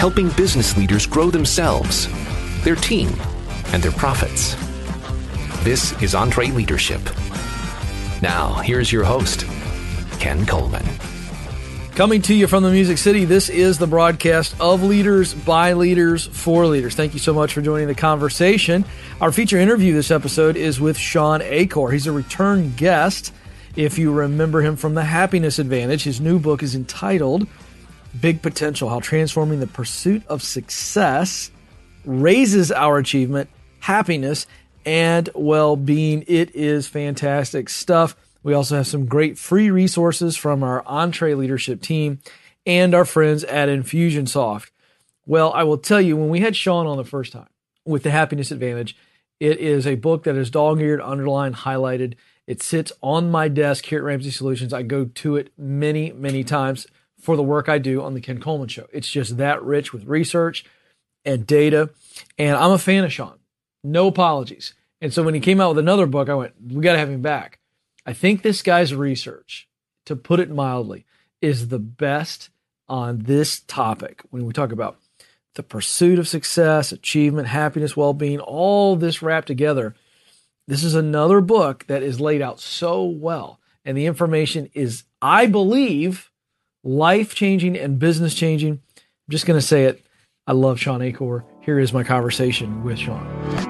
helping business leaders grow themselves, their team, and their profits. This is EntreLeadership. Now, here's your host, Ken Coleman. Coming to you from the Music City, this is the broadcast of Leaders, by Leaders, for Leaders. Thank you so much for joining the conversation. Our feature interview this episode is with Shawn Achor. He's a return guest. If you remember him from The Happiness Advantage, his new book is entitled Big Potential: How Transforming the Pursuit of Success Raises Our Achievement, Happiness, and Well-Being. It is fantastic stuff. We also have some great free resources from our EntreLeadership team and our friends at Infusionsoft. Well, I will tell you, when we had Shawn on the first time with The Happiness Advantage, it is a book that is dog-eared, underlined, highlighted. It sits on my desk here at Ramsey Solutions. I go to it many, many times for the work I do on the Ken Coleman Show. It's just that rich with research and data. And I'm a fan of Shawn. No apologies. And so when he came out with another book, I went, we got to have him back. I think this guy's research, to put it mildly, is the best on this topic. When we talk about the pursuit of success, achievement, happiness, well-being, all this wrapped together, this is another book that is laid out so well. And the information is, I believe, life-changing and business-changing. I'm just going to say it. I love Shawn Achor. Here is my conversation with Shawn.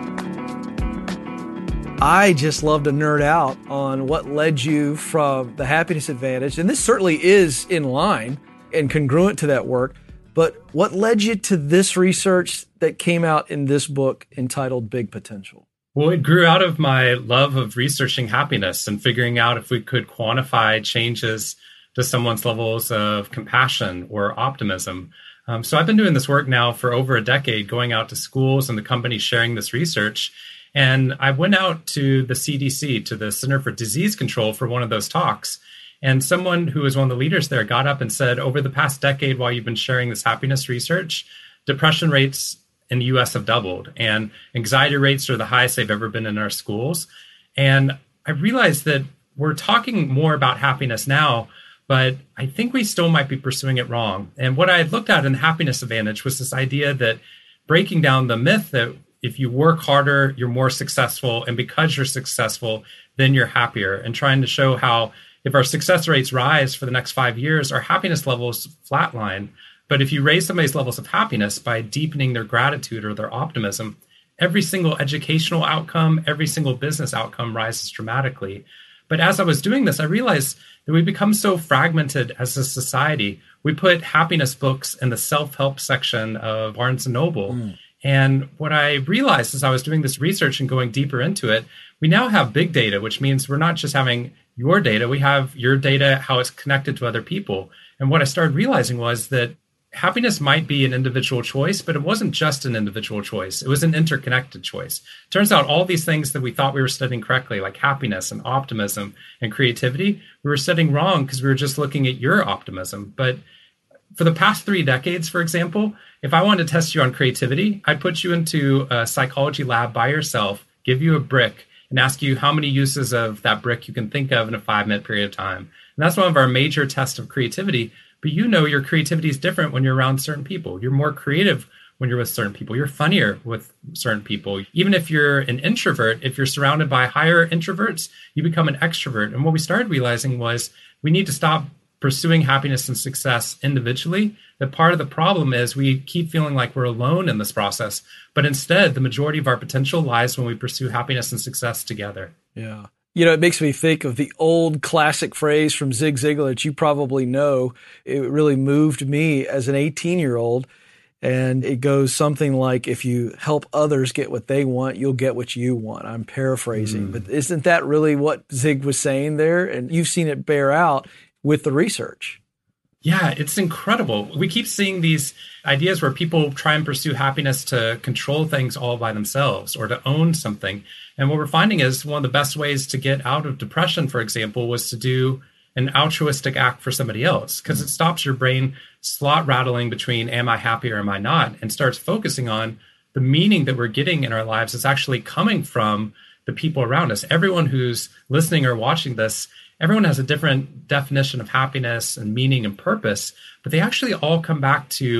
I just love to nerd out on what led you from The Happiness Advantage, and this certainly is in line and congruent to that work, but what led you to this research that came out in this book entitled Big Potential? Well, it grew out of my love of researching happiness and figuring out if we could quantify changes to someone's levels of compassion or optimism. So I've been doing this work now for over a decade, going out to schools and the companies sharing this research. And I went out to the CDC, to the Center for Disease Control, for one of those talks. And someone who was one of the leaders there got up and said, over the past decade, while you've been sharing this happiness research, depression rates in the US have doubled, and anxiety rates are the highest they've ever been in our schools. And I realized that we're talking more about happiness now, but I think we still might be pursuing it wrong. And what I had looked at in the Happiness Advantage was this idea that breaking down the myth that if you work harder, you're more successful. And because you're successful, then you're happier. And trying to show how if our success rates rise for the next 5 years, our happiness levels flatline. But if you raise somebody's levels of happiness by deepening their gratitude or their optimism, every single educational outcome, every single business outcome rises dramatically. But as I was doing this, I realized that we become so fragmented as a society. We put happiness books in the self-help section of Barnes & Noble. And what I realized as I was doing this research and going deeper into it, we now have big data, which means we're not just having your data, we have your data, how it's connected to other people. And what I started realizing was that happiness might be an individual choice, but it wasn't just an individual choice. It was an interconnected choice. Turns out all these things that we thought we were studying correctly, like happiness and optimism and creativity, we were studying wrong because we were just looking at your optimism. But for the past 3 decades, for example, if I wanted to test you on creativity, I'd put you into a psychology lab by yourself, give you a brick, and ask you how many uses of that brick you can think of in a 5-minute period of time. And that's one of our major tests of creativity. But you know your creativity is different when you're around certain people. You're more creative when you're with certain people. You're funnier with certain people. Even if you're an introvert, if you're surrounded by higher introverts, you become an extrovert. And what we started realizing was we need to stop pursuing happiness and success individually. That part of the problem is we keep feeling like we're alone in this process, but instead the majority of our potential lies when we pursue happiness and success together. Yeah. You know, it makes me think of the old classic phrase from Zig Ziglar that you probably know. It really moved me as an 18-year-old. And it goes something like, if you help others get what they want, you'll get what you want. I'm paraphrasing, but isn't that really what Zig was saying there? And you've seen it bear out with the research. Yeah, it's incredible. We keep seeing these ideas where people try and pursue happiness to control things all by themselves or to own something. And what we're finding is one of the best ways to get out of depression, for example, was to do an altruistic act for somebody else, because it stops your brain slot rattling between am I happy or am I not, and starts focusing on the meaning that we're getting in our lives is actually coming from the people around us. Everyone who's listening or watching this, everyone has a different definition of happiness and meaning and purpose, but they actually all come back to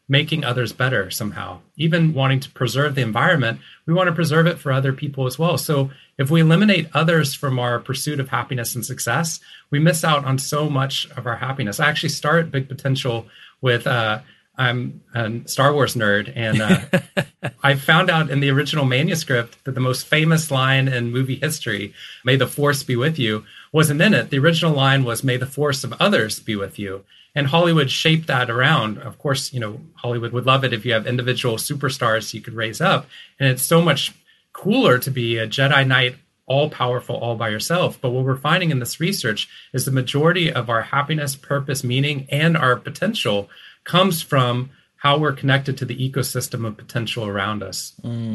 making others better somehow. Even wanting to preserve the environment, we want to preserve it for other people as well. So if we eliminate others from our pursuit of happiness and success, we miss out on so much of our happiness. I actually start Big Potential with, I'm a Star Wars nerd, and I found out in the original manuscript that the most famous line in movie history, "May the Force be with you," wasn't in it. The original line was, "May the force of others be with you." And Hollywood shaped that around. Of course, Hollywood would love it if you have individual superstars you could raise up. And it's so much cooler to be a Jedi Knight, all powerful, all by yourself. But what we're finding in this research is the majority of our happiness, purpose, meaning, and our potential comes from how we're connected to the ecosystem of potential around us.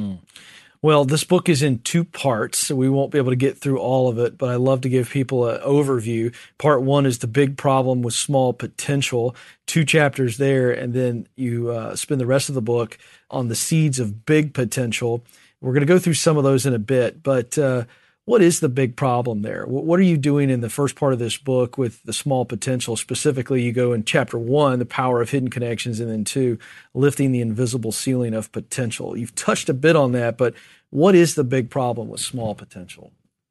Well, this book is in 2 parts, so we won't be able to get through all of it, but I love to give people an overview. Part 1 is the big problem with small potential, 2 chapters there, and then you spend the rest of the book on the seeds of big potential. We're going to go through some of those in a bit, but what is the big problem there? What are you doing in the first part of this book with the small potential? Specifically, you go in chapter 1, the power of hidden connections, and then 2, lifting the invisible ceiling of potential. You've touched a bit on that, but what is the big problem with small potential?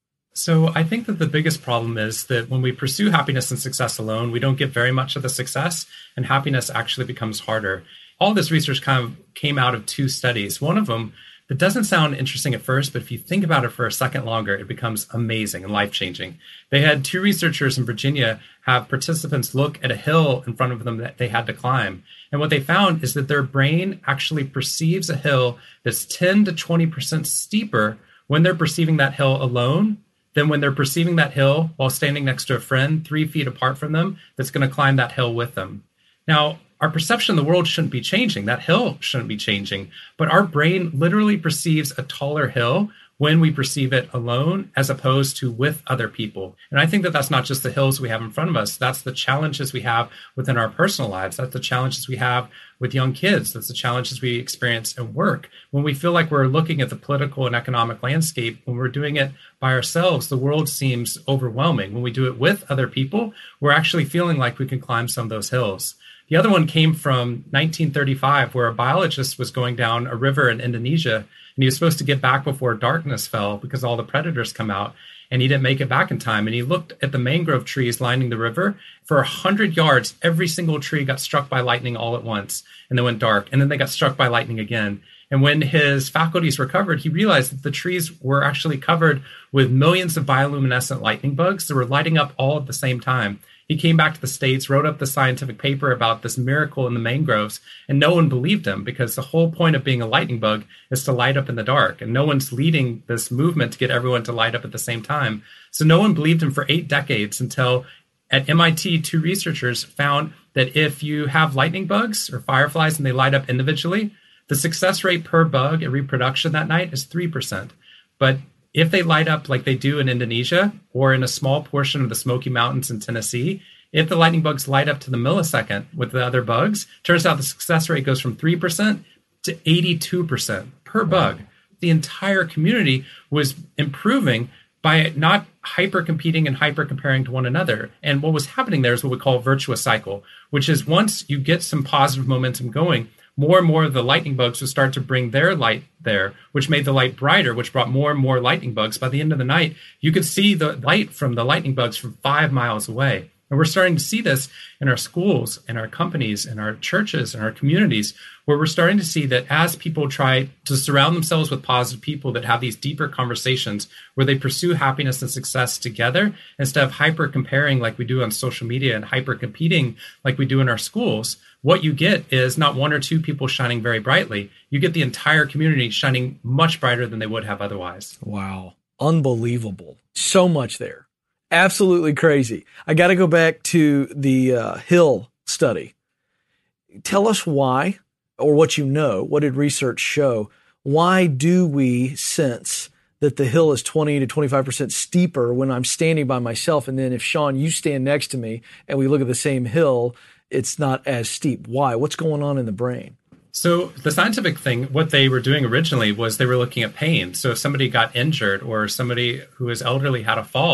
So I think that the biggest problem is that when we pursue happiness and success alone, we don't get very much of the success, and happiness actually becomes harder. All this research kind of came out of 2 studies. One of them, it doesn't sound interesting at first, but if you think about it for a second longer, it becomes amazing and life-changing. They had 2 researchers in Virginia have participants look at a hill in front of them that they had to climb. And what they found is that their brain actually perceives a hill that's 10 to 20% steeper when they're perceiving that hill alone than when they're perceiving that hill while standing next to a friend 3 feet apart from them that's going to climb that hill with them. Now, our perception of the world shouldn't be changing. That hill shouldn't be changing. But our brain literally perceives a taller hill when we perceive it alone as opposed to with other people. And I think that that's not just the hills we have in front of us. That's the challenges we have within our personal lives. That's the challenges we have with young kids. That's the challenges we experience at work. When we feel like we're looking at the political and economic landscape, when we're doing it by ourselves, the world seems overwhelming. When we do it with other people, we're actually feeling like we can climb some of those hills. The other one came from 1935, where a biologist was going down a river in Indonesia, and he was supposed to get back before darkness fell because all the predators come out, and he didn't make it back in time. And he looked at the mangrove trees lining the river. For 100 yards, every single tree got struck by lightning all at once, and then went dark, and then they got struck by lightning again. And when his faculties recovered, he realized that the trees were actually covered with millions of bioluminescent lightning bugs that were lighting up all at the same time. He came back to the States, wrote up the scientific paper about this miracle in the mangroves, and no one believed him because the whole point of being a lightning bug is to light up in the dark, and no one's leading this movement to get everyone to light up at the same time. So no one believed him for 8 decades until at MIT, 2 researchers found that if you have lightning bugs or fireflies and they light up individually, the success rate per bug at reproduction that night is 3%. But if they light up like they do in Indonesia or in a small portion of the Smoky Mountains in Tennessee, if the lightning bugs light up to the millisecond with the other bugs, turns out the success rate goes from 3% to 82% per bug. The entire community was improving by not hyper-competing and hyper-comparing to one another. And what was happening there is what we call a virtuous cycle, which is once you get some positive momentum going, more and more of the lightning bugs would start to bring their light there, which made the light brighter, which brought more and more lightning bugs. By the end of the night, you could see the light from the lightning bugs from 5 miles away. And we're starting to see this in our schools, in our companies, in our churches, in our communities, where we're starting to see that as people try to surround themselves with positive people that have these deeper conversations where they pursue happiness and success together, instead of hyper comparing like we do on social media and hyper competing like we do in our schools, what you get is not 1 or 2 people shining very brightly. You get the entire community shining much brighter than they would have otherwise. Wow. Unbelievable. So much there. Absolutely crazy. I got to go back to the Hill study. Tell us why, or what you know. What did research show? Why do we sense that the hill is 20 to 25% steeper when I'm standing by myself? And then if, Sean, you stand next to me and we look at the same hill, it's not as steep. Why? What's going on in the brain? So the scientific thing, what they were doing originally was they were looking at pain. So if somebody got injured or somebody who is elderly had a fall,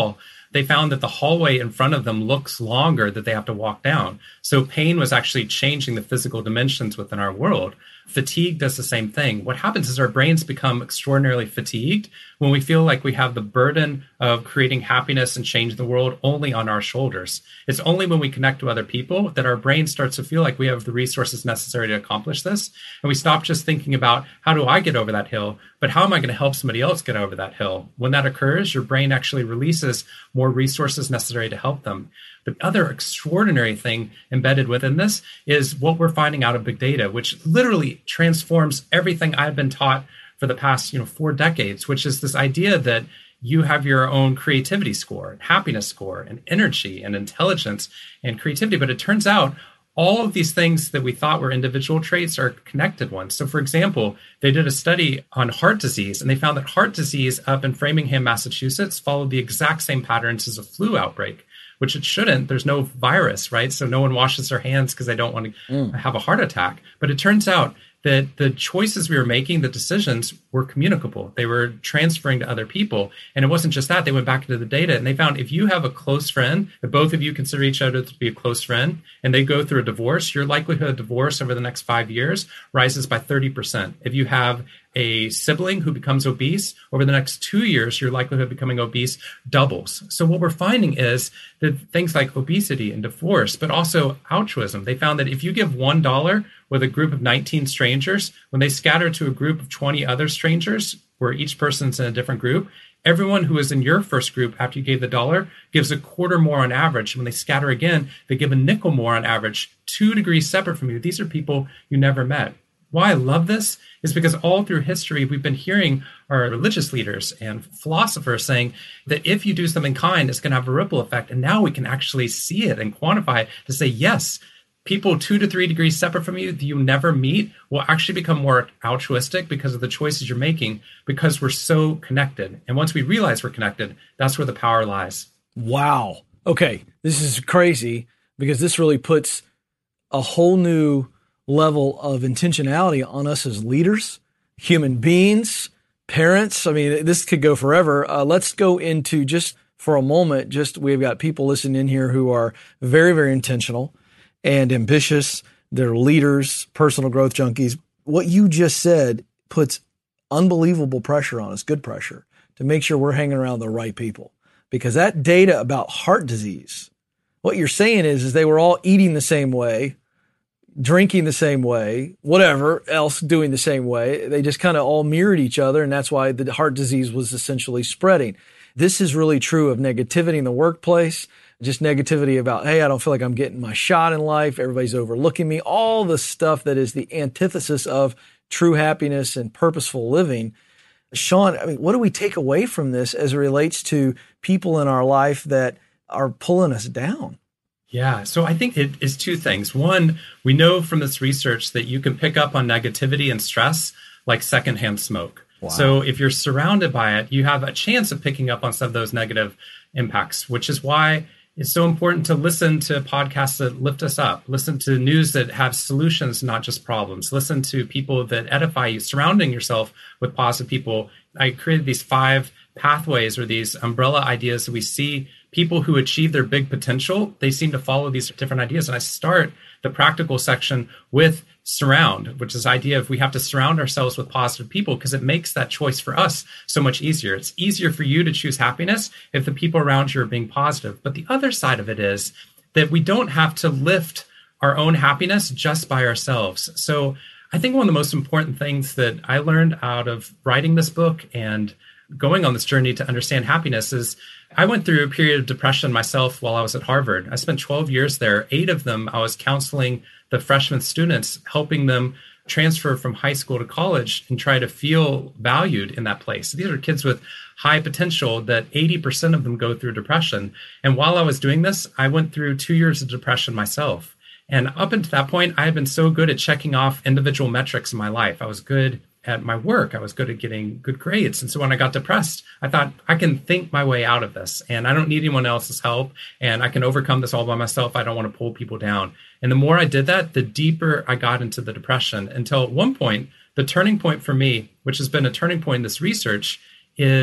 they found that the hallway in front of them looks longer that they have to walk down. So pain was actually changing the physical dimensions within our world. Fatigue does the same thing. What happens is our brains become extraordinarily fatigued when we feel like we have the burden of creating happiness and change the world only on our shoulders. It's only when we connect to other people that our brain starts to feel like we have the resources necessary to accomplish this. And we stop just thinking about, how do I get over that hill? But how am I going to help somebody else get over that hill? When that occurs, your brain actually releases more resources necessary to help them. The other extraordinary thing embedded within this is what we're finding out of big data, which literally transforms everything I've been taught for the past 4 decades, which is this idea that you have your own creativity score, happiness score, and energy and intelligence and creativity. But it turns out all of these things that we thought were individual traits are connected ones. So, for example, they did a study on heart disease, and they found that heart disease up in Framingham, Massachusetts, followed the exact same patterns as a flu outbreak, which it shouldn't. There's no virus, right? So no one washes their hands because they don't want to have a heart attack. But it turns out that the choices we were making, the decisions, were communicable. They were transferring to other people. And it wasn't just that. They went back into the data and they found if you have a close friend, if both of you consider each other to be a close friend, and they go through a divorce, your likelihood of divorce over the next 5 years rises by 30%. If you have a sibling who becomes obese, over the next 2 years, your likelihood of becoming obese doubles. So what we're finding is that things like obesity and divorce, but also altruism, they found that if you give $1 with a group of 19 strangers, when they scatter to a group of 20 other strangers, where each person's in a different group, everyone who is in your first group after you gave the $1 gives a quarter more on average. When they scatter again, they give a nickel more on average, 2 degrees separate from you. These are people you never met. Why I love this is because all through history, we've been hearing our religious leaders and philosophers saying that if you do something kind, it's going to have a ripple effect. And now we can actually see it and quantify it to say, yes, people 2 to 3 degrees separate from you that you never meet will actually become more altruistic because of the choices you're making, because we're so connected. And once we realize we're connected, that's where the power lies. Wow. Okay. This is crazy because this really puts a whole new level of intentionality on us as leaders, human beings, parents. I mean, this could go forever. Let's go into just for a moment, we've got people listening in here who are very, very intentional and ambitious. They're leaders, personal growth junkies. What you just said puts unbelievable pressure on us, good pressure, to make sure we're hanging around the right people. Because that data about heart disease, what you're saying is they were all eating the same way, drinking the same way, whatever else doing the same way. They just kind of all mirrored each other. And that's why the heart disease was essentially spreading. This is really true of negativity in the workplace, just negativity about, hey, I don't feel like I'm getting my shot in life. Everybody's overlooking me. All the stuff that is the antithesis of true happiness and purposeful living. Sean, I mean, what do we take away from this as it relates to people in our life that are pulling us down? Yeah, so I think it is 2 things. One, we know from this research that you can pick up on negativity and stress like secondhand smoke. Wow. So if you're surrounded by it, you have a chance of picking up on some of those negative impacts, which is why it's so important to listen to podcasts that lift us up, listen to news that have solutions, not just problems, listen to people that edify you, surrounding yourself with positive people. I created these 5 pathways or these umbrella ideas that we see people who achieve their big potential, they seem to follow these different ideas. And I start the practical section with surround, which is the idea of we have to surround ourselves with positive people because it makes that choice for us so much easier. It's easier for you to choose happiness if the people around you are being positive. But the other side of it is that we don't have to lift our own happiness just by ourselves. So I think one of the most important things that I learned out of writing this book and going on this journey to understand happiness is I went through a period of depression myself while I was at Harvard. I spent 12 years there. 8 of them, I was counseling the freshman students, helping them transfer from high school to college and try to feel valued in that place. These are kids with high potential that 80% of them go through depression. And while I was doing this, I went through 2 years of depression myself. And up until that point, I had been so good at checking off individual metrics in my life. I was good at my work. I was good at getting good grades. And so when I got depressed, I thought I can think my way out of this and I don't need anyone else's help and I can overcome this all by myself. I don't want to pull people down. And the more I did that, the deeper I got into the depression until at one point, the turning point for me, which has been a turning point in this research, is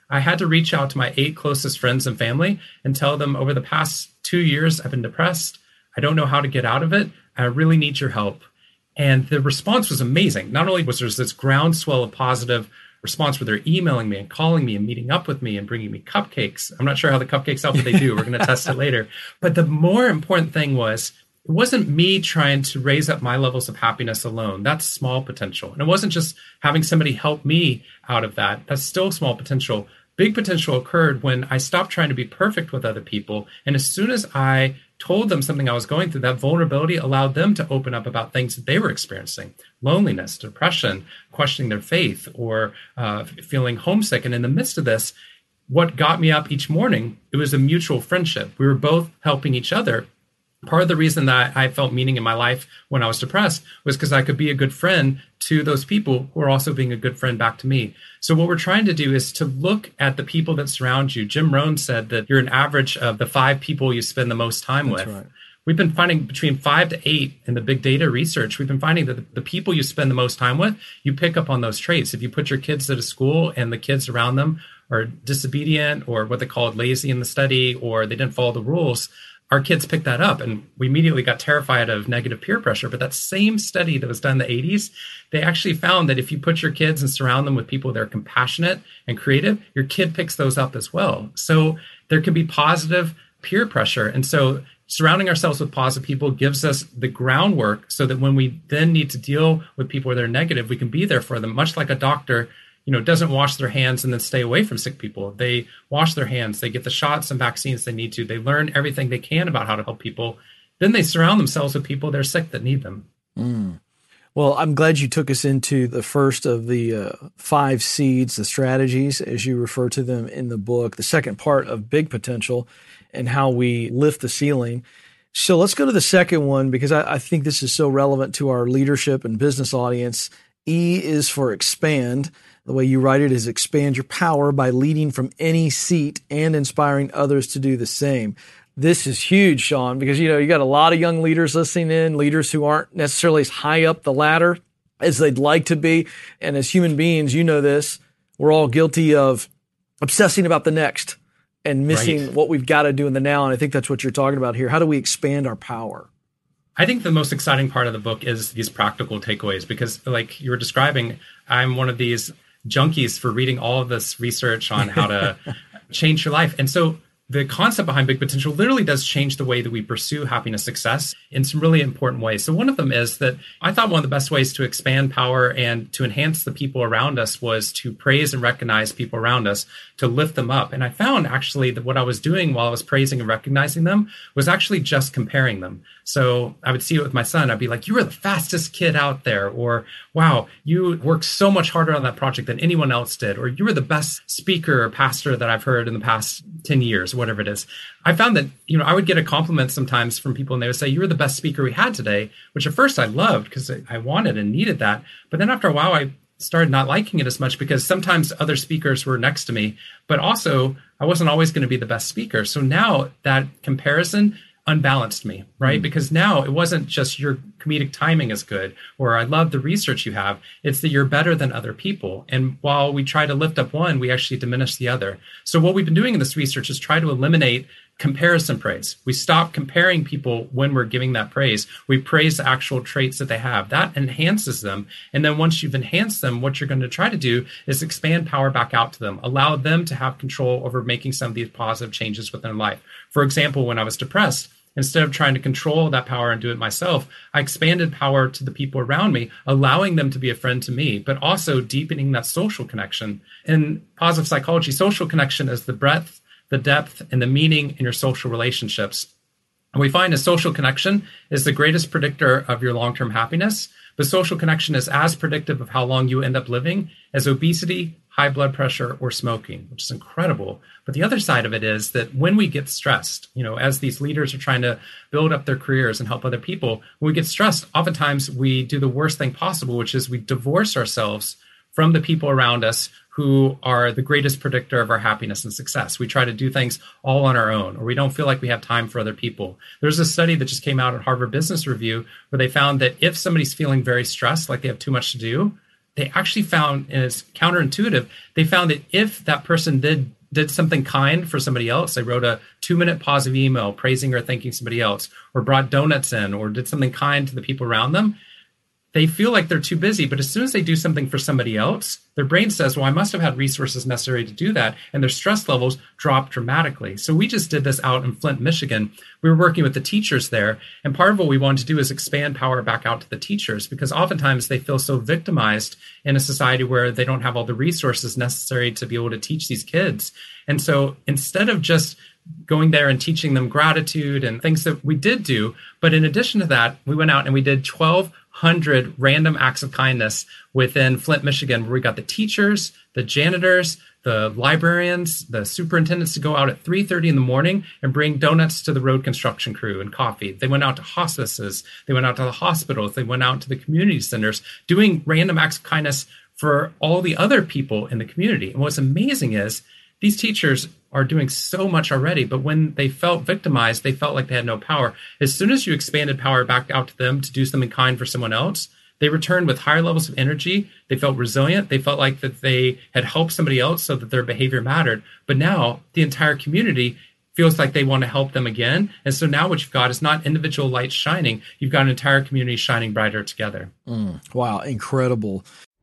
I had to reach out to my 8 closest friends and family and tell them over the past 2 years, I've been depressed. I don't know how to get out of it. I really need your help. And the response was amazing. Not only was there this groundswell of positive response where they're emailing me and calling me and meeting up with me and bringing me cupcakes. I'm not sure how the cupcakes help, but they do. We're going to test it later. But the more important thing was, it wasn't me trying to raise up my levels of happiness alone. That's small potential. And it wasn't just having somebody help me out of that. That's still small potential. Big potential occurred when I stopped trying to be perfect with other people. And as soon as I told them something I was going through, that vulnerability allowed them to open up about things that they were experiencing: loneliness, depression, questioning their faith, or feeling homesick. And in the midst of this, what got me up each morning, it was a mutual friendship. We were both helping each other. Part of the reason that I felt meaning in my life when I was depressed was because I could be a good friend to those people who are also being a good friend back to me. So what we're trying to do is to look at the people that surround you. Jim Rohn said that you're an average of the 5 people you spend the most time with. Right. We've been finding between 5 to 8 in the big data research. We've been finding that the people you spend the most time with, you pick up on those traits. If you put your kids at a school and the kids around them are disobedient, or what they called lazy in the study, or they didn't follow the rules, our kids picked that up, and we immediately got terrified of negative peer pressure. But that same study that was done in the 80s, they actually found that if you put your kids and surround them with people that are compassionate and creative, your kid picks those up as well. So there can be positive peer pressure. And so surrounding ourselves with positive people gives us the groundwork so that when we then need to deal with people that are negative, we can be there for them, much like a doctor doesn't wash their hands and then stay away from sick people. They wash their hands. They get the shots and vaccines they need to. They learn everything they can about how to help people. Then they surround themselves with people that are sick that need them. Mm. Well, I'm glad you took us into the first of the 5 seeds, the strategies, as you refer to them in the book, the second part of Big Potential and how we lift the ceiling. So let's go to the second one, because I think this is so relevant to our leadership and business audience. E is for expand. The way you write it is expand your power by leading from any seat and inspiring others to do the same. This is huge, Sean, because, you got a lot of young leaders listening in, leaders who aren't necessarily as high up the ladder as they'd like to be. And as human beings, this, we're all guilty of obsessing about the next and missing what we've got to do in the now. And I think that's what you're talking about here. How do we expand our power? I think the most exciting part of the book is these practical takeaways, because like you were describing, I'm one of these junkies for reading all of this research on how to change your life. And so the concept behind Big Potential literally does change the way that we pursue happiness, success in some really important ways. So one of them is that I thought one of the best ways to expand power and to enhance the people around us was to praise and recognize people around us, to lift them up. And I found actually that what I was doing while I was praising and recognizing them was actually just comparing them. So I would see it with my son. I'd be like, you were the fastest kid out there, or wow, you worked so much harder on that project than anyone else did, or you were the best speaker or pastor that I've heard in the past 10 years, whatever it is. I found that, I would get a compliment sometimes from people and they would say, you were the best speaker we had today, which at first I loved because I wanted and needed that. But then after a while, I started not liking it as much because sometimes other speakers were next to me, but also I wasn't always going to be the best speaker. So now that comparison unbalanced me, right? Because now it wasn't just your comedic timing is good, or I love the research you have. It's that you're better than other people. And while we try to lift up one, we actually diminish the other. So what we've been doing in this research is try to eliminate comparison praise. We stop comparing people when we're giving that praise. We praise the actual traits that they have. That enhances them. And then once you've enhanced them, what you're going to try to do is expand power back out to them, allow them to have control over making some of these positive changes within their life. For example, when I was depressed, instead of trying to control that power and do it myself, I expanded power to the people around me, allowing them to be a friend to me, but also deepening that social connection. In positive psychology, social connection is the breadth, the depth, and the meaning in your social relationships. And we find a social connection is the greatest predictor of your long-term happiness, but social connection is as predictive of how long you end up living as obesity, high blood pressure, or smoking, which is incredible. But the other side of it is that when we get stressed, as these leaders are trying to build up their careers and help other people, when we get stressed, oftentimes we do the worst thing possible, which is we divorce ourselves from the people around us who are the greatest predictor of our happiness and success. We try to do things all on our own, or we don't feel like we have time for other people. There's a study that just came out at Harvard Business Review where they found that if somebody's feeling very stressed, like they have too much to do, they actually found, and it's counterintuitive, they found that if that person did something kind for somebody else, they wrote a 2-minute positive email praising or thanking somebody else, or brought donuts in, or did something kind to the people around them, they feel like they're too busy. But as soon as they do something for somebody else, their brain says, well, I must have had resources necessary to do that. And their stress levels drop dramatically. So we just did this out in Flint, Michigan. We were working with the teachers there. And part of what we wanted to do is expand power back out to the teachers, because oftentimes they feel so victimized in a society where they don't have all the resources necessary to be able to teach these kids. And so instead of just going there and teaching them gratitude and things that we did do, but in addition to that, we went out and we did 1,200 random acts of kindness within Flint, Michigan, where we got the teachers, the janitors, the librarians, the superintendents to go out at 3:30 in the morning and bring donuts to the road construction crew and coffee. They went out to hospices. They went out to the hospitals. They went out to the community centers doing random acts of kindness for all the other people in the community. And what's amazing is these teachers are doing so much already, but when they felt victimized, they felt like they had no power. As soon as you expanded power back out to them to do something kind for someone else, they returned with higher levels of energy. They felt resilient. They felt like that they had helped somebody else so that their behavior mattered. But now the entire community feels like they want to help them again. And so now what you've got is not individual lights shining. You've got an entire community shining brighter together. Wow, incredible.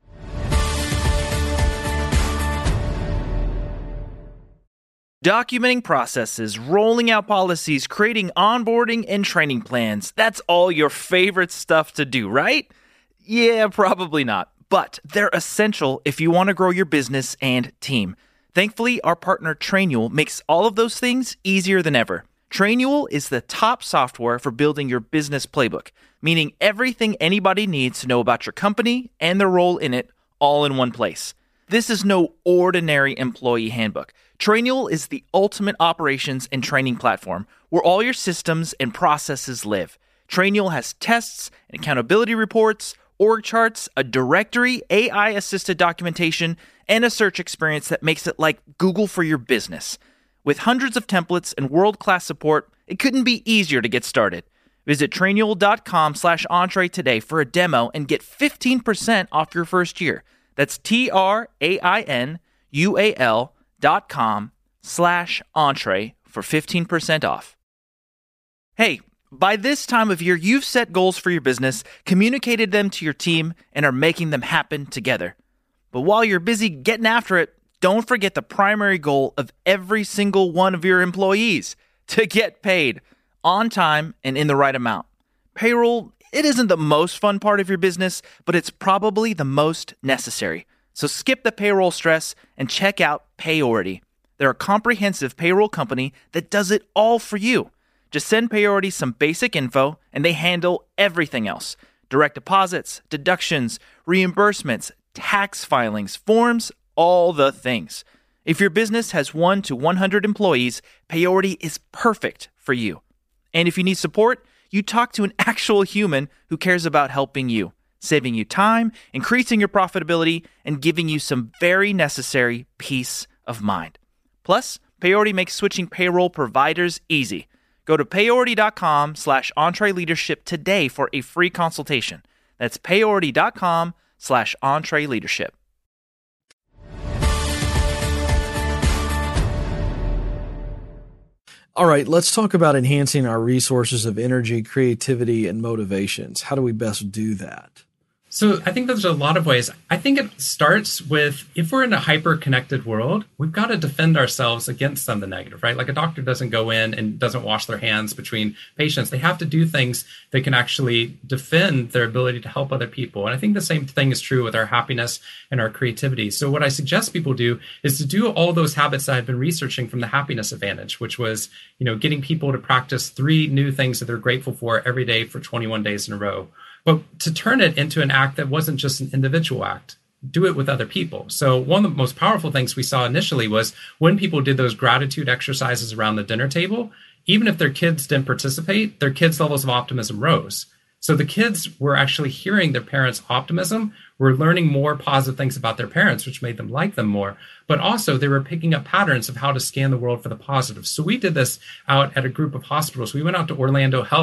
Documenting processes, rolling out policies, creating onboarding and training plans. That's all your favorite stuff to do, right? Yeah, probably not. But they're essential if you want to grow your business and team. Thankfully, our partner Trainual makes all of those things easier than ever. Trainual is the top software for building your business playbook, meaning everything anybody needs to know about your company and their role in it all in one place. This is no ordinary employee handbook. Trainual is the ultimate operations and training platform where all your systems and processes live. Trainual has tests and accountability reports, org charts, a directory, AI-assisted documentation, and a search experience that makes it like Google for your business. With hundreds of templates and world-class support, it couldn't be easier to get started. Visit trainual.com/entree today for a demo and get 15% off your first year. That's trainual.com/entree for 15% off. Hey, by this time of year, you've set goals for your business, communicated them to your team, and are making them happen together. But while you're busy getting after it, don't forget the primary goal of every single one of your employees: to get paid on time and in the right amount. Payroll, it isn't the most fun part of your business, but it's probably the most necessary. So skip the payroll stress and check out Payority. They're a comprehensive payroll company that does it all for you. Just send Payority some basic info and they handle everything else. Direct deposits, deductions, reimbursements, tax filings, forms, all the things. If your business has 1 to 100 employees, Payority is perfect for you. And if you need support, you talk to an actual human who cares about helping you, saving you time, increasing your profitability, and giving you some very necessary peace of mind. Plus, Payority makes switching payroll providers easy. Go to payority.com/entreeleadership today for a free consultation. That's payority.com/entreeleadership. All right, let's talk about enhancing our resources of energy, creativity, and motivations. How do we best do that? So I think there's a lot of ways. I think it starts with, if we're in a hyper-connected world, we've got to defend ourselves against some of the negative, right? Like a doctor doesn't go in and doesn't wash their hands between patients. They have to do things that can actually defend their ability to help other people. And I think the same thing is true with our happiness and our creativity. So what I suggest people do is to do all those habits that I've been researching from the Happiness Advantage, which was, getting people to practice 3 new things that they're grateful for every day for 21 days in a row. But to turn it into an act that wasn't just an individual act, do it with other people. So one of the most powerful things we saw initially was when people did those gratitude exercises around the dinner table, even if their kids didn't participate, their kids' levels of optimism rose. So the kids were actually hearing their parents' optimism, were learning more positive things about their parents, which made them like them more. But also they were picking up patterns of how to scan the world for the positive. So we did this out at a group of hospitals. We went out to Orlando Health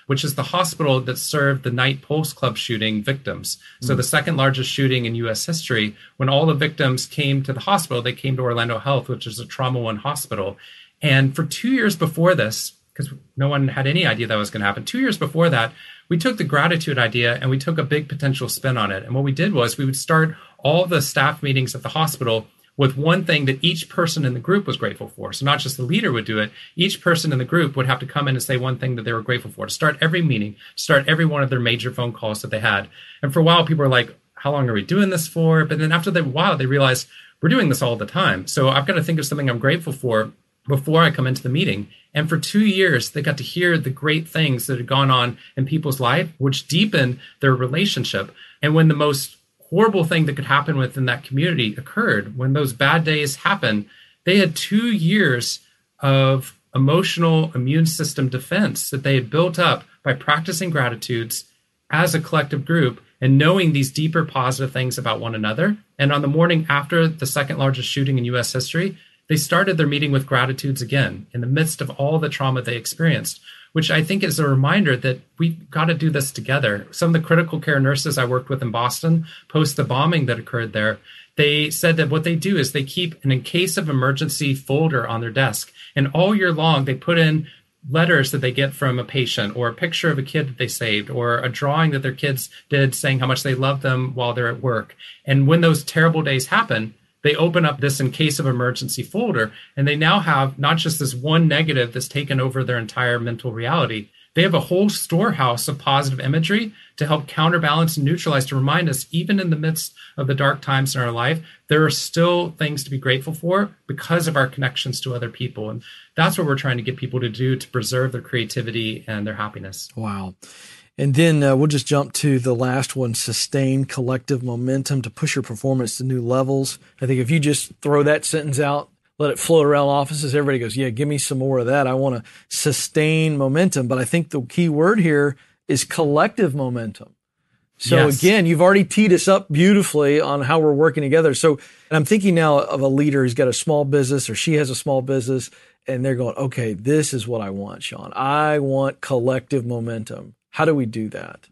which is the hospital that served the Night Pulse Club shooting victims. So the second largest shooting in U.S. history. When all the victims came to the hospital, they came to Orlando Health, which is a Trauma One hospital. And for 2 years before this, because no one had any idea that was going to happen, 2 years before that, we took the gratitude idea and we took a big potential spin on it. And what we did was we would start all the staff meetings at the hospital with one thing that each person in the group was grateful for. So not just the leader would do it, each person in the group would have to come in and say one thing that they were grateful for to start every meeting, start every one of their major phone calls that they had. And for a while, people were like, how long are we doing this for? But then after a while, they realized we're doing this all the time. So I've got to think of something I'm grateful for before I come into the meeting. And for 2 years, they got to hear the great things that had gone on in people's life, which deepened their relationship. And when the most horrible thing that could happen within that community occurred, when those bad days happened, they had 2 years of emotional immune system defense that they had built up by practicing gratitudes as a collective group and knowing these deeper positive things about one another. And on the morning after the second largest shooting in U.S. history, they started their meeting with gratitudes again in the midst of all the trauma they experienced, which I think is a reminder that we've got to do this together. Some of the critical care nurses I worked with in Boston post the bombing that occurred there, they said that what they do is they keep an in case of emergency folder on their desk. And all year long, they put in letters that they get from a patient or a picture of a kid that they saved or a drawing that their kids did saying how much they love them while they're at work. And when those terrible days happen, they open up this in case of emergency folder, and they now have not just this one negative that's taken over their entire mental reality. They have a whole storehouse of positive imagery to help counterbalance and neutralize, to remind us, even in the midst of the dark times in our life, there are still things to be grateful for because of our connections to other people. And that's what we're trying to get people to do to preserve their creativity and their happiness. Wow. And then we'll just jump to the last one, sustain collective momentum to push your performance to new levels. I think if you just throw that sentence out, let it float around offices, everybody goes, yeah, give me some more of that. I want to sustain momentum. But I think the key word here is collective momentum. So Yes. Again, you've already teed us up beautifully on how we're working together. So and I'm thinking now of a leader who's got a small business or she has a small business and they're going, okay, this is what I want, Sean. I want collective momentum. How do we do that?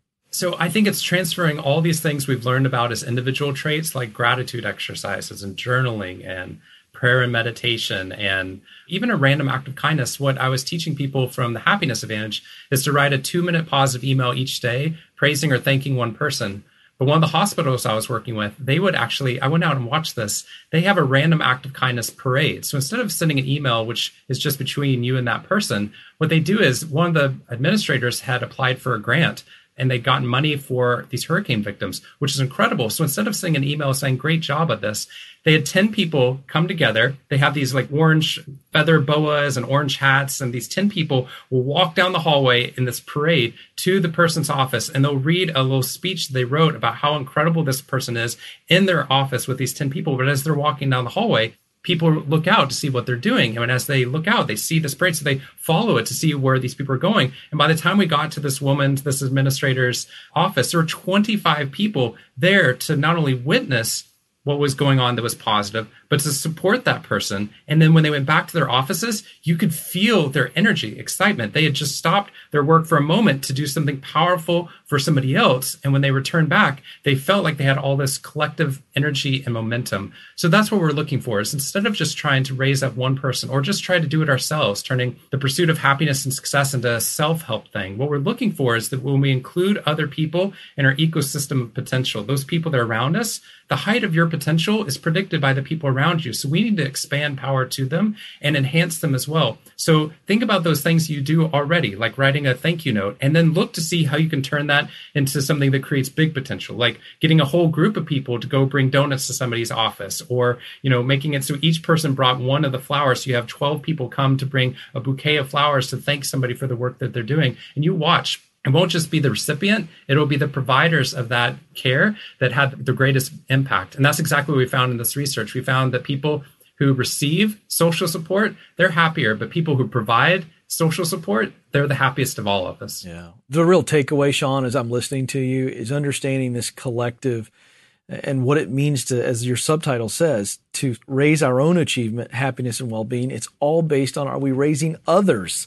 So I think it's transferring all these things we've learned about as individual traits, like gratitude exercises and journaling and prayer and meditation and even a random act of kindness. What I was teaching people from the Happiness Advantage is to write a 2-minute positive email each day, praising or thanking one person. But one of the hospitals I was working with, they would actually, I went out and watched this. They have a random act of kindness parade. So instead of sending an email, which is just between you and that person, what they do is one of the administrators had applied for a grant and they'd gotten money for these hurricane victims, which is incredible. So instead of sending an email saying, great job at this, they had 10 people come together. They have these like orange feather boas and orange hats. And these 10 people will walk down the hallway in this parade to the person's office. And they'll read a little speech they wrote about how incredible this person is in their office with these 10 people. But as they're walking down the hallway, people look out to see what they're doing. And as they look out, they see this parade. So they follow it to see where these people are going. And by the time we got to this administrator's office, there were 25 people there to not only witness what was going on that was positive, but to support that person. And then when they went back to their offices, you could feel their energy, excitement. They had just stopped their work for a moment to do something powerful for somebody else. And when they returned back, they felt like they had all this collective energy and momentum. So that's what we're looking for, is instead of just trying to raise up one person or just try to do it ourselves, turning the pursuit of happiness and success into a self-help thing, what we're looking for is that when we include other people in our ecosystem of potential, those people that are around us, the height of your potential is predicted by the people around you. So we need to expand power to them and enhance them as well. So think about those things you do already, like writing a thank you note, and then look to see how you can turn that into something that creates big potential, like getting a whole group of people to go bring donuts to somebody's office, or, making it so each person brought one of the flowers. So you have 12 people come to bring a bouquet of flowers to thank somebody for the work that they're doing. And you watch. It won't just be the recipient, it'll be the providers of that care that had the greatest impact. And that's exactly what we found in this research. We found that people who receive social support, they're happier, but people who provide social support, they're the happiest of all of us. Yeah. The real takeaway, Sean, as I'm listening to you, is understanding this collective and what it means to, as your subtitle says, to raise our own achievement, happiness, and well-being. It's all based on, are we raising others'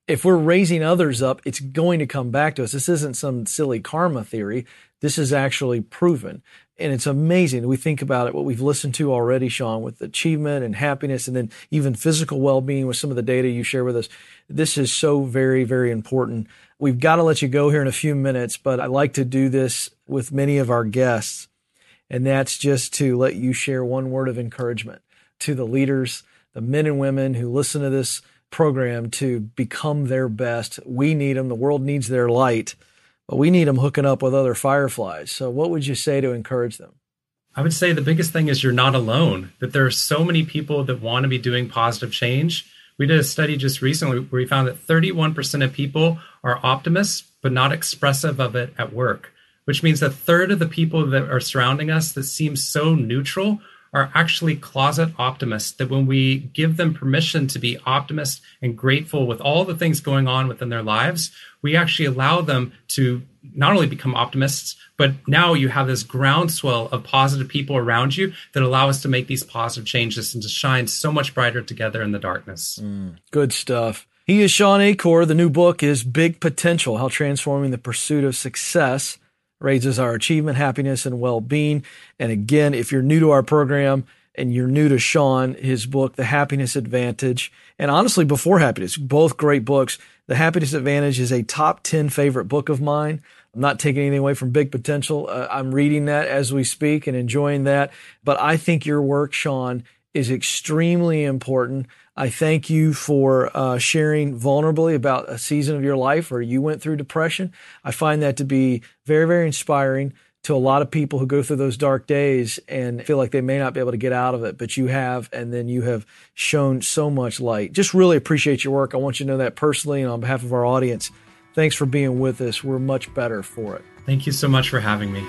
if we're raising others up, it's going to come back to us. This isn't some silly karma theory. This is actually proven. And it's amazing. We think about it, what we've listened to already, Sean, with achievement and happiness, and then even physical well-being with some of the data you share with us. This is so very, very important. We've got to let you go here in a few minutes, but I like to do this with many of our guests. And that's just to let you share one word of encouragement to the leaders, the men and women who listen to this program to become their best. We need them. The world needs their light, but we need them hooking up with other fireflies. So what would you say to encourage them? I would say the biggest thing is you're not alone, that there are so many people that want to be doing positive change. We did a study just recently where we found that 31% of people are optimists, but not expressive of it at work, which means a third of the people that are surrounding us that seem so neutral are actually closet optimists, that when we give them permission to be optimists and grateful with all the things going on within their lives, we actually allow them to not only become optimists, but now you have this groundswell of positive people around you that allow us to make these positive changes and to shine so much brighter together in the darkness. Good stuff. He is Shawn Achor. The new book is Big Potential: How Transforming the Pursuit of Success Raises Our Achievement, Happiness, and Well-Being. And again, if you're new to our program and you're new to Shawn, his book, The Happiness Advantage, and honestly, Before Happiness, both great books. The Happiness Advantage is a top 10 favorite book of mine. I'm not taking anything away from Big Potential. I'm reading that as we speak and enjoying that. But I think your work, Shawn, is extremely important. I thank you for sharing vulnerably about a season of your life where you went through depression. I find that to be very, very inspiring to a lot of people who go through those dark days and feel like they may not be able to get out of it, but you have, and then you have shown so much light. Just really appreciate your work. I want you to know that personally and on behalf of our audience. Thanks for being with us. We're much better for it. Thank you so much for having me.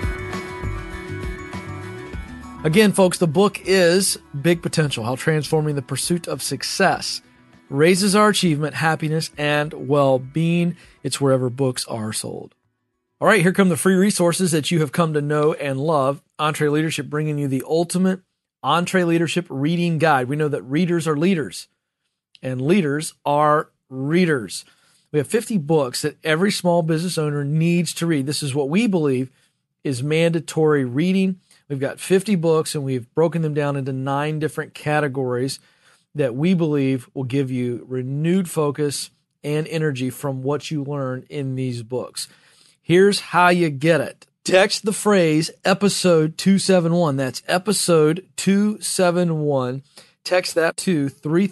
Again, folks, the book is Big Potential: How Transforming the Pursuit of Success Raises Our Achievement, Happiness, and Well-Being. It's wherever books are sold. All right, here come the free resources that you have come to know and love. EntreLeadership bringing you the ultimate EntreLeadership reading guide. We know that readers are leaders, and leaders are readers. We have 50 books that every small business owner needs to read. This is what we believe is mandatory reading. We've got 50 books, and we've broken them down into 9 different categories that we believe will give you renewed focus and energy from what you learn in these books. Here's how you get it. Text the phrase episode 271. That's episode 271. Text that to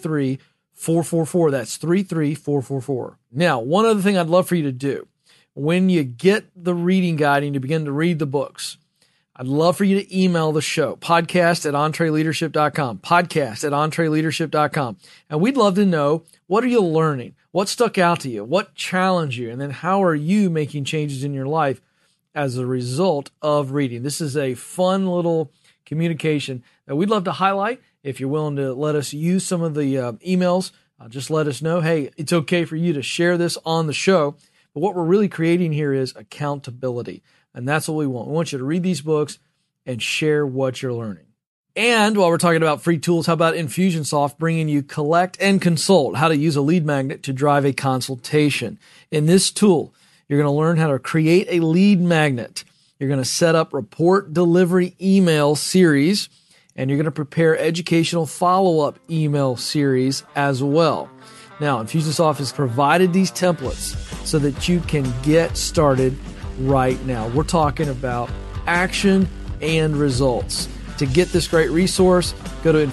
33444. That's 33444. Now, one other thing I'd love for you to do when you get the reading guide and you begin to read the books, I'd love for you to email the show, podcast@EntreLeadership.com, podcast@EntreLeadership.com. And we'd love to know, what are you learning? What stuck out to you? What challenged you? And then how are you making changes in your life as a result of reading? This is a fun little communication that we'd love to highlight. If you're willing to let us use some of the emails, just let us know, hey, it's okay for you to share this on the show. But what we're really creating here is accountability. And that's what we want. We want you to read these books and share what you're learning. And while we're talking about free tools, how about Infusionsoft bringing you Collect and Consult, how to use a lead magnet to drive a consultation. In this tool, you're going to learn how to create a lead magnet. You're going to set up report delivery email series, and you're going to prepare educational follow-up email series as well. Now, Infusionsoft has provided these templates so that you can get started right now. We're talking about action and results. To get this great resource, go to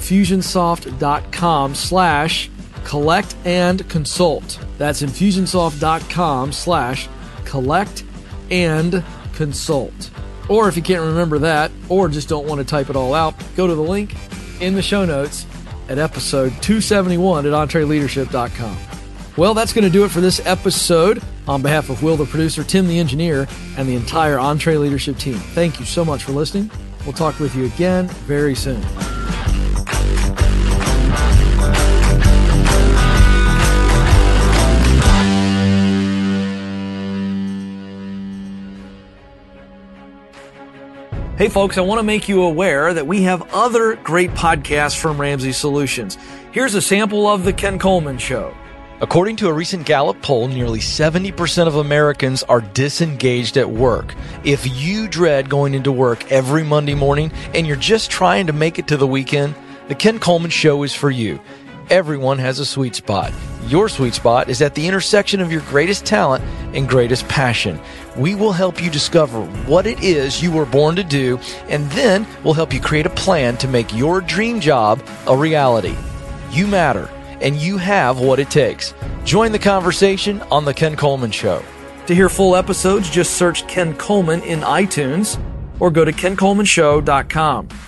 Infusionsoft.com/collect and consult. That's Infusionsoft.com/collect and consult. Or if you can't remember that, or just don't want to type it all out, go to the link in the show notes at episode 271 at EntreLeadership.com. Well, that's going to do it for this episode. On behalf of Will, the producer, Tim, the engineer, and the entire EntreLeadership team, thank you so much for listening. We'll talk with you again very soon. Hey folks, I want to make you aware that we have other great podcasts from Ramsey Solutions. Here's a sample of The Ken Coleman Show. According to a recent Gallup poll, nearly 70% of Americans are disengaged at work. If you dread going into work every Monday morning and you're just trying to make it to the weekend, The Ken Coleman Show is for you. Everyone has a sweet spot. Your sweet spot is at the intersection of your greatest talent and greatest passion. We will help you discover what it is you were born to do, and then we'll help you create a plan to make your dream job a reality. You matter, and you have what it takes. Join the conversation on The Ken Coleman Show. To hear full episodes, just search Ken Coleman in iTunes or go to kencolemanshow.com.